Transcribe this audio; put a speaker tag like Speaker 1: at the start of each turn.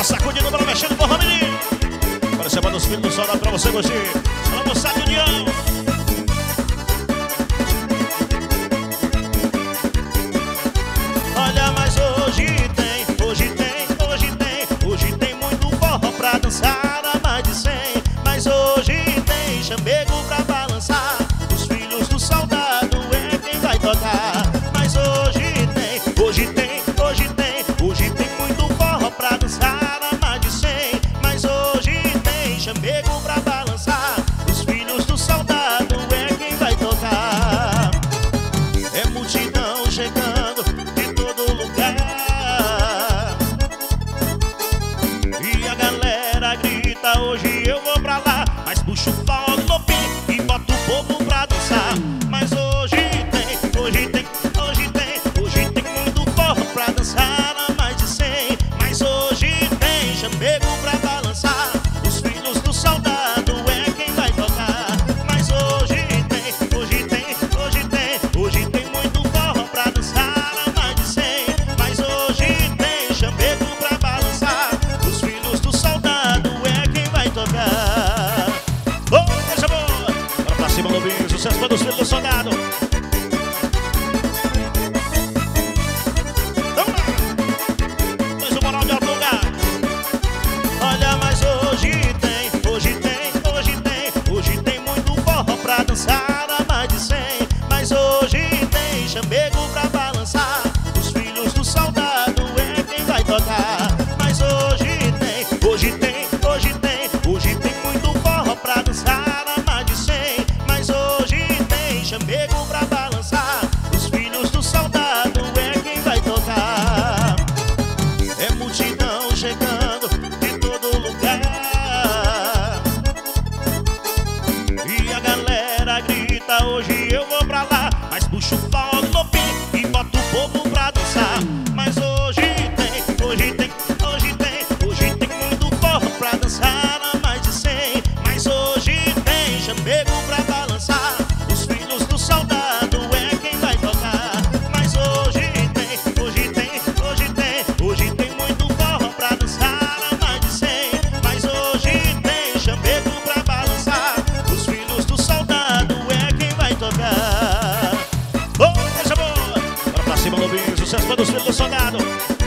Speaker 1: Bora sacudindo, bora mexendo, porra, menino. Bora chamando os filhos do soldado pra você gostar. Bora moçada de união. Olha, mas hoje tem muito forró pra dançar a mais de 100. Mas hoje tem chamego pra balançar. Os filhos do soldado é quem vai tocar. Mas hoje tem muito forró pra dançar a mais de 100. Mas hoje tem chamego pra balançar. Os filhos do soldado é quem vai tocar. É multidão chegando de todo lugar. E a galera grita, hoje eu vou pra lá. Mas puxa o pau no pin e bota o povo pra dançar. Mas hoje tem muito forró pra dançar a mais de 100. Mas hoje tem chamego pra balançar. Os filhos do soldado é quem vai tocar. Mas hoje tem muito forró pra dançar a mais de 100. Mas hoje tem chamego pra balançar. Os filhos do soldado é quem vai tocar. Oh, coisa boa! Bora pra cima, Lobinho, sucesso para os filhos do soldado. Olha, mas hoje tem muito forró pra dançar a mais de 100. Mas hoje tem chamego pra balançar. Os filhos do soldado é quem vai tocar. Mas hoje tem muito forró pra dançar a mais de 100. Mas hoje tem chamego pra balançar. Os filhos do soldado é quem vai tocar. É multidão chegando de todo lugar. E a galera grita, hoje eu vou pra lá. Mas puxa o pau no pin e bota o povo pra dançar. Mas hoje tem muito forró pra dançar a mais de 100. Mas hoje tem chamego pra balançar. Os filhos do soldado é quem vai tocar. Mas hoje tem muito forró pra dançar a mais de 100. Mas hoje tem chamego pra balançar. Os filhos do soldado é quem vai tocar. Oh, coisa boa! Bora pra cima, Lobinho, sucesso para os filhos do soldado.